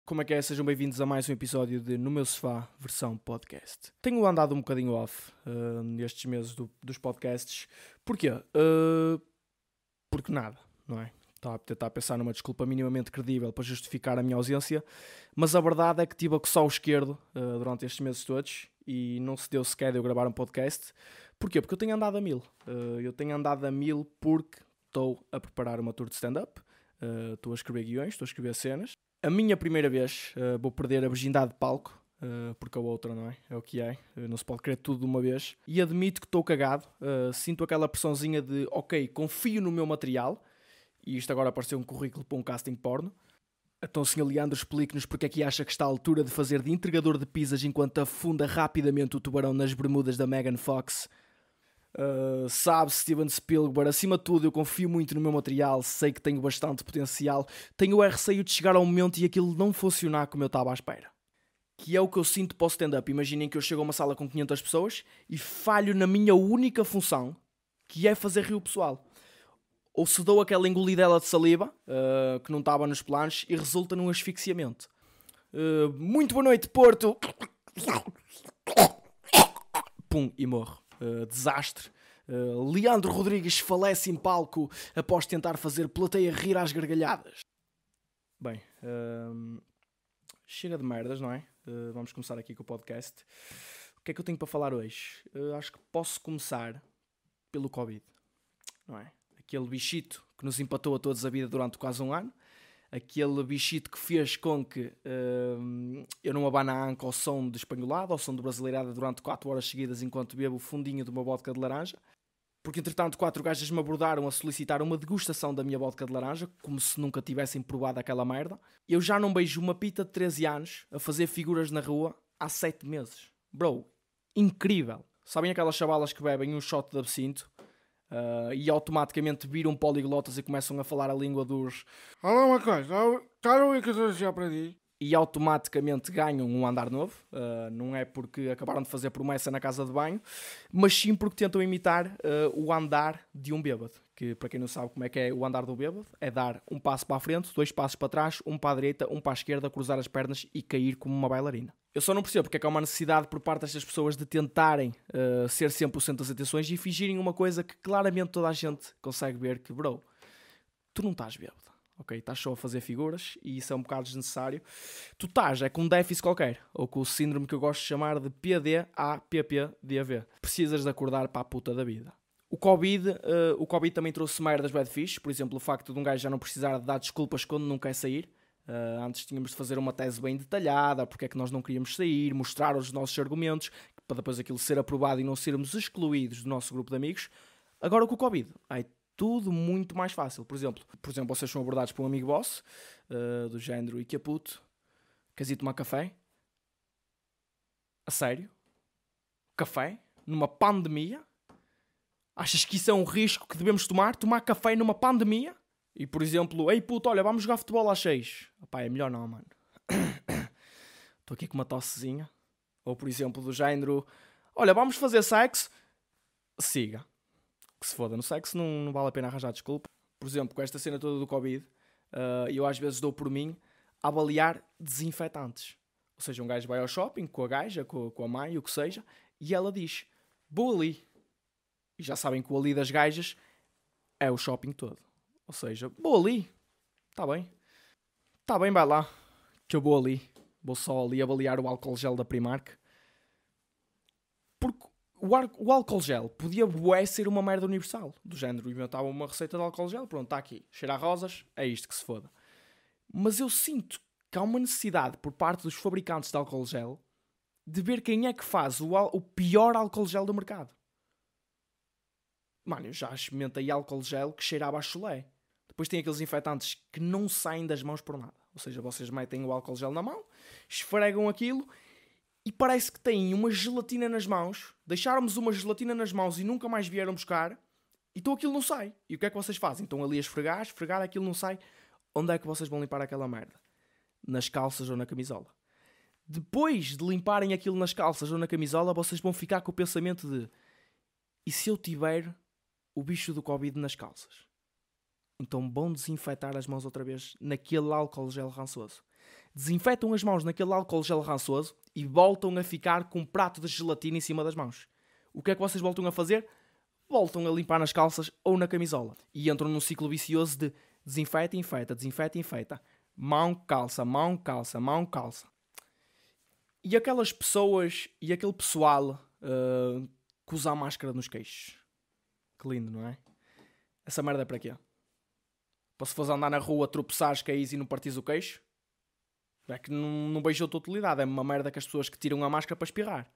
Como é que é? Sejam bem-vindos a mais um episódio de No Meu Sofá, versão podcast. Tenho andado um bocadinho off nestes meses dos podcasts. Porquê? Porque nada, não é? Estava a tentar pensar numa desculpa minimamente credível para justificar a minha ausência, mas a verdade é que tive a coçar o esquerdo durante estes meses todos e não se deu sequer de eu gravar um podcast. Porquê? Porque eu tenho andado a mil. Eu tenho andado a mil porque estou a preparar uma tour de stand-up, estou a escrever guiões, estou a escrever cenas. A minha primeira vez vou perder a virgindade de palco, porque a outra não é? É o que é, não se pode querer tudo de uma vez. E admito que estou cagado, sinto aquela pressãozinha de ok, confio no meu material, e isto agora apareceu um currículo para um casting porno. Então, Sr. Leandro, explique-nos porque é que acha que está à altura de fazer de entregador de pizzas enquanto afunda rapidamente o tubarão nas bermudas da Megan Fox. Sabe, Steven Spielberg, acima de tudo eu confio muito no meu material, sei que tenho bastante potencial, tenho o receio de chegar ao momento e aquilo não funcionar como eu estava à espera. Que é o que eu sinto para o stand-up. Imaginem que eu chego a uma sala com 500 pessoas e falho na minha única função, que é fazer rir o pessoal. Ou se dou aquela engolidela de saliva, que não estava nos planos, e resulta num asfixiamento. Muito boa noite, Porto! Pum, e morro. Desastre. Leandro Rodrigues falece em palco após tentar fazer plateia rir às gargalhadas. Bem, chega de merdas, não é? Vamos começar aqui com o podcast. O que é que eu tenho para falar hoje? Acho que posso começar pelo Covid, não é? Aquele bichito que nos empatou a todos a vida durante quase um ano. Aquele bichito que fez com que eu não abane a anca ao som de espanholada, ao som de brasileirada durante 4 horas seguidas enquanto bebo o fundinho de uma vodka de laranja. Porque entretanto 4 gajas me abordaram a solicitar uma degustação da minha vodka de laranja, como se nunca tivessem provado aquela merda. Eu já não beijo uma pita de 13 anos a fazer figuras na rua há 7 meses. Bro, incrível. Sabem aquelas chavalas que bebem um shot de absinto? E automaticamente viram poliglotas e começam a falar a língua dos... Olha uma coisa, quero ouvir o que eu estou a dizer para ti. E automaticamente ganham um andar novo. Não é porque acabaram de fazer promessa na casa de banho, mas sim porque tentam imitar o andar de um bêbado. Que, para quem não sabe como é que é o andar do bêbado, é dar um passo para a frente, 2 passos para trás, um para a direita, um para a esquerda, cruzar as pernas e cair como uma bailarina. Eu só não percebo porque é que há uma necessidade por parte destas pessoas de tentarem ser sempre o centro das atenções e fingirem uma coisa que claramente toda a gente consegue ver que, bro, tu não estás bêbado. Ok, estás só a fazer figuras e isso é um bocado desnecessário. Tu estás com um déficit qualquer, ou com o síndrome que eu gosto de chamar de PDAPPDAV. Precisas de acordar para a puta da vida. O Covid também trouxe merdas bad fish, por exemplo, o facto de um gajo já não precisar de dar desculpas quando não quer sair. Antes tínhamos de fazer uma tese bem detalhada, porque é que nós não queríamos sair, mostrar os nossos argumentos, para depois aquilo ser aprovado e não sermos excluídos do nosso grupo de amigos. Agora com o Covid, tudo muito mais fácil. Por exemplo, vocês são abordados por um amigo vosso, do género, e que é puto, queres ir tomar café? A sério? Café? Numa pandemia? Achas que isso é um risco que devemos tomar? Tomar café numa pandemia? E por exemplo, ei puto, olha, vamos jogar futebol às 6. Opá, é melhor não, mano. Estou aqui com uma tossezinha. Ou por exemplo, do género, olha, vamos fazer sexo? Siga. Que se foda no sexo, não vale a pena arranjar desculpa. Por exemplo, com esta cena toda do Covid, eu às vezes dou por mim a avaliar desinfetantes. Ou seja, um gajo vai ao shopping com a gaja, com a mãe, o que seja, e ela diz, vou ali. E já sabem que o ali das gajas é o shopping todo. Ou seja, vou ali. Está bem. Está bem, vai lá. Que eu vou ali. Vou só ali avaliar o álcool gel da Primark. Porque o álcool gel podia ser uma merda universal. Do género, inventava uma receita de álcool gel. Pronto, está aqui. Cheira a rosas. É isto que se foda. Mas eu sinto que há uma necessidade por parte dos fabricantes de álcool gel de ver quem é que faz o pior álcool gel do mercado. Mano, eu já experimentei álcool gel que cheirava a chulé. Depois tem aqueles infectantes que não saem das mãos por nada. Ou seja, vocês metem o álcool gel na mão, esfregam aquilo e parece que têm uma gelatina nas mãos. Deixaram-nos uma gelatina nas mãos e nunca mais vieram buscar. E então aquilo não sai. E o que é que vocês fazem? Estão ali a esfregar, aquilo não sai. Onde é que vocês vão limpar aquela merda? Nas calças ou na camisola. Depois de limparem aquilo nas calças ou na camisola, vocês vão ficar com o pensamento de: e se eu tiver o bicho do Covid nas calças? Então vão desinfetar as mãos outra vez naquele álcool gel rançoso. desinfetam as mãos naquele álcool gel rançoso e voltam a ficar com um prato de gelatina em cima das mãos. O que é que vocês voltam a fazer? Voltam a limpar nas calças ou na camisola. E entram num ciclo vicioso de desinfeta, infeta, desinfeta, infeta. Mão, calça, mão, calça, mão, calça. E aquelas pessoas e aquele pessoal que usa a máscara nos queixos. Que lindo, não é? Essa merda é para quê? Para se fores andar na rua, tropeçares, caís e não partires o queixo? É que não beijou a tua utilidade. É uma merda que as pessoas que tiram a máscara para espirrar.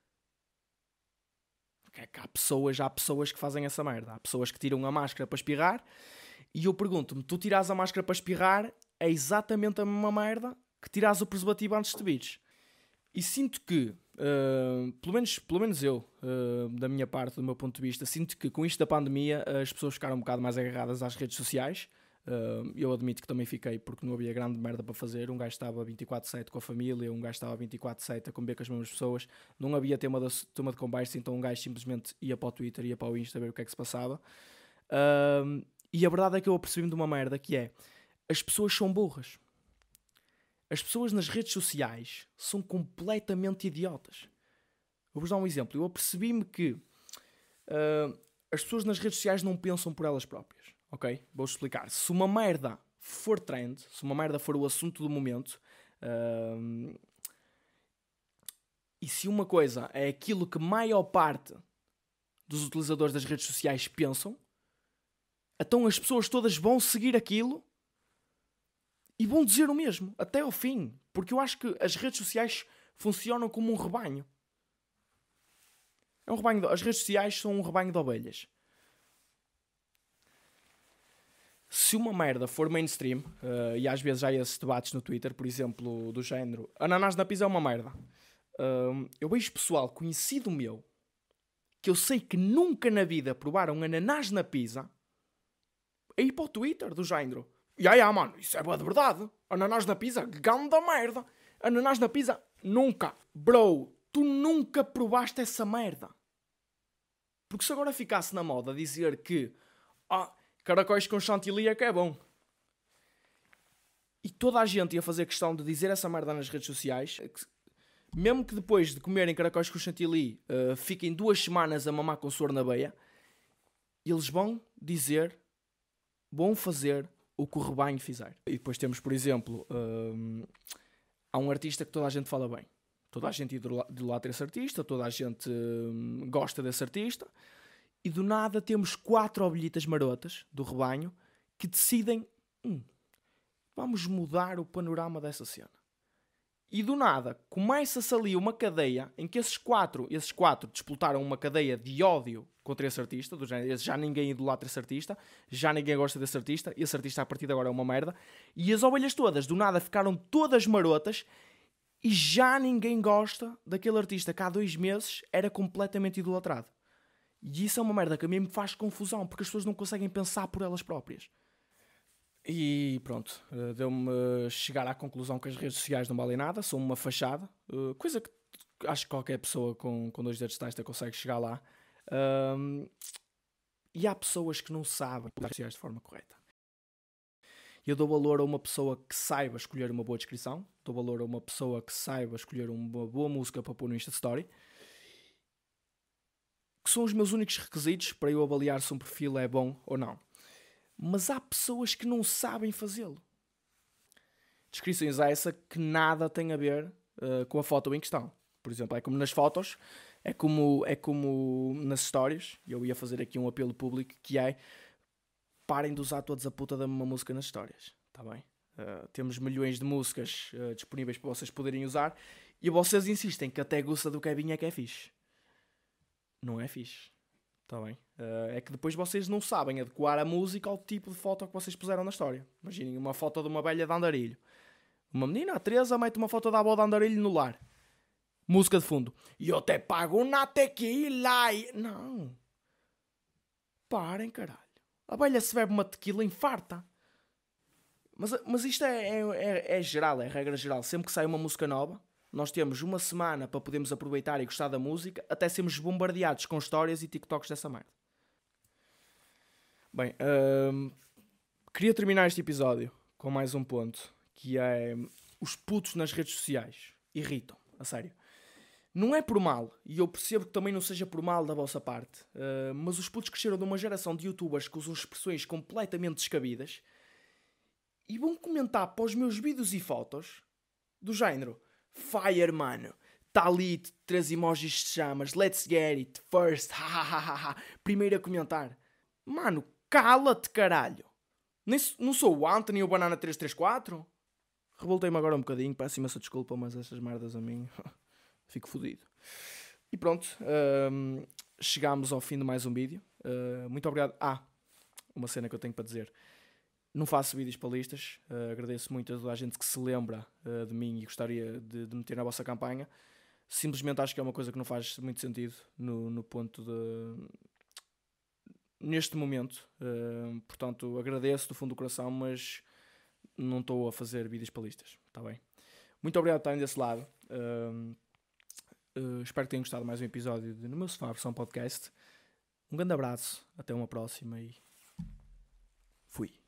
Porque é que há pessoas que fazem essa merda. Há pessoas que tiram a máscara para espirrar. E eu pergunto-me, tu tiras a máscara para espirrar, é exatamente a mesma merda que tiras o preservativo antes de te vires. E sinto que, pelo menos eu, da minha parte, do meu ponto de vista, sinto que com isto da pandemia as pessoas ficaram um bocado mais agarradas às redes sociais. Eu admito que também fiquei porque não havia grande merda para fazer. Um gajo estava 24/7 com a família, um gajo estava 24/7 a comer com as mesmas pessoas. Não havia tema de conversa, então um gajo simplesmente ia para o Twitter, ia para o Insta ver o que é que se passava. E a verdade é que eu apercebi-me de uma merda que é: as pessoas são burras. As pessoas nas redes sociais são completamente idiotas. Eu vou-vos dar um exemplo. Eu apercebi-me que as pessoas nas redes sociais não pensam por elas próprias. Ok? Vou-vos explicar. Se uma merda for trend, se uma merda for o assunto do momento, e se uma coisa é aquilo que a maior parte dos utilizadores das redes sociais pensam, então as pessoas todas vão seguir aquilo e vão dizer o mesmo, até ao fim. Porque eu acho que as redes sociais funcionam como um rebanho. As redes sociais são um rebanho de ovelhas. Se uma merda for mainstream, e às vezes há esses debates no Twitter, por exemplo, do género, ananás na pizza é uma merda. Eu vejo pessoal conhecido meu, que eu sei que nunca na vida provaram ananás na pizza, a ir para o Twitter do género: mano, isso é boa de verdade. Ananás na pizza, ganda merda. Ananás na pizza, nunca. Bro, tu nunca provaste essa merda. Porque se agora ficasse na moda dizer que caracóis com chantilly é que é bom, e toda a gente ia fazer questão de dizer essa merda nas redes sociais, mesmo que depois de comerem caracóis com chantilly fiquem 2 semanas a mamar com soro na beia, eles vão fazer o que o rebanho fizer. E depois temos, por exemplo, há um artista que toda a gente fala bem. Toda a gente idolatra esse artista, toda a gente gosta desse artista, e do nada temos 4 ovelhitas marotas do rebanho que decidem: vamos mudar o panorama dessa cena. E do nada começa-se ali uma cadeia em que esses quatro disputaram uma cadeia de ódio contra esse artista, do género, já ninguém idolatra esse artista, já ninguém gosta desse artista, esse artista a partir de agora é uma merda, e as ovelhas todas do nada ficaram todas marotas e já ninguém gosta daquele artista que há 2 meses era completamente idolatrado. E isso é uma merda que a mim me faz confusão, porque as pessoas não conseguem pensar por elas próprias. E pronto, deu-me chegar à conclusão que as redes sociais não valem nada, são uma fachada, coisa que acho que qualquer pessoa com 2 dedos de testa consegue chegar lá. E há pessoas que não sabem usar as redes sociais de forma correta. Eu dou valor a uma pessoa que saiba escolher uma boa descrição, dou valor a uma pessoa que saiba escolher uma boa música para pôr no Insta Story, que são os meus únicos requisitos para eu avaliar se um perfil é bom ou não. Mas há pessoas que não sabem fazê-lo. Descrições a essa que nada tem a ver com a foto em questão. Por exemplo, é como nas fotos, é como nas stories. Eu ia fazer aqui um apelo público que é: parem de usar todos a puta da mesma música nas histórias. Está bem? Temos milhões de músicas disponíveis para vocês poderem usar e vocês insistem que até Gussa do Kevin é que é fixe. Não é fixe. Está bem? É que depois vocês não sabem adequar a música ao tipo de foto que vocês puseram na história. Imaginem uma foto de uma velha de andarilho. Uma menina, a Teresa, mete uma foto da avó de andarilho no lar. Música de fundo: e eu te pago na tequila. Não. Parem, caralho. A velha se bebe uma tequila infarta. Mas isto é geral, é regra geral. Sempre que sai uma música nova, nós temos uma semana para podermos aproveitar e gostar da música, até sermos bombardeados com histórias e TikToks dessa merda. Bem, queria terminar este episódio com mais um ponto, que é: os putos nas redes sociais irritam, a sério. Não é por mal, e eu percebo que também não seja por mal da vossa parte, mas os putos cresceram de uma geração de youtubers que usam expressões completamente descabidas e vão comentar para os meus vídeos e fotos do género: Fire, mano, Talit, 3 emojis de chamas, let's get it, first, hahaha. Primeiro a comentar: mano, cala-te, caralho. Não sou o Anthony ou o Banana 334? Revoltei-me agora um bocadinho, peço imensa desculpa, mas essas merdas a mim fico fodido. E pronto, chegámos ao fim de mais um vídeo. Muito obrigado. Uma cena que eu tenho para dizer: não faço vídeos para listas. Agradeço muito a toda a gente que se lembra de mim e gostaria de meter na vossa campanha. Simplesmente acho que é uma coisa que não faz muito sentido no ponto de... neste momento. Portanto, agradeço do fundo do coração, mas não estou a fazer vídeos para listas, está bem? Muito obrigado por estarem desse lado. Espero que tenham gostado de mais um episódio do No Meu Sofá Versão Podcast. Um grande abraço, até uma próxima e fui.